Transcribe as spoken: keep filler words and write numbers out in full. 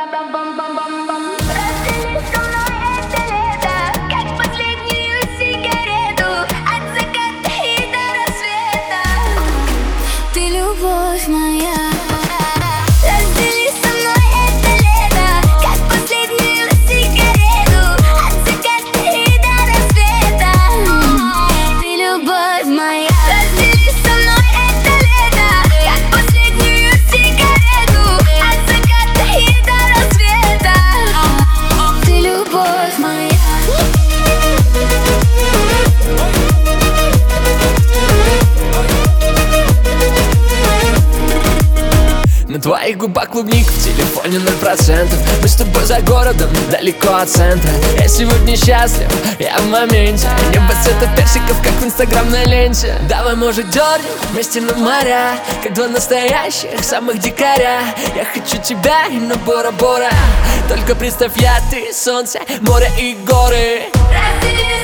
Раздели со мной это лето, как последнюю сигарету, от заката и до рассвета. Ты любовь моя. Раздели со мной это лето, как последнюю сигарету, от заката и до рассвета. Ты любовь моя. Раздели со мной это лето, как последнюю сигарету, от заката и до рассвета. Ты любовь моя. На твоих губах клубник, в телефоне ноль процентов. Мы с тобой за городом, далеко от центра. Я сегодня счастлив, я в моменте. Небо цвета персиков, как в инстаграмной ленте. Давай, может, дернем вместе на моря, как два настоящих, самых дикаря. Я хочу тебя и на Бора-Бора. Только представь, я, ты, солнце, море и горы. Раздели